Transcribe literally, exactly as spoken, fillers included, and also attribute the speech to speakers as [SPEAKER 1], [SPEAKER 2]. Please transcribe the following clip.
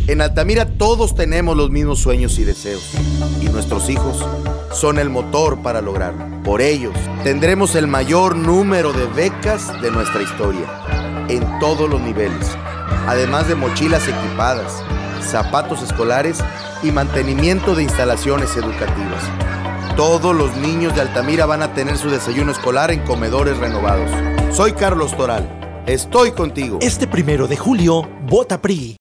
[SPEAKER 1] En Altamira todos tenemos los mismos sueños y deseos, y nuestros hijos son el motor para lograrlo. Por ellos, tendremos el mayor número de becas de nuestra historia, en todos los niveles, además de mochilas equipadas, zapatos escolares y mantenimiento de instalaciones educativas. Todos los niños de Altamira van a tener su desayuno escolar en comedores renovados. Soy Carlos Toral. Estoy contigo.
[SPEAKER 2] Este primero de julio, vota P R I.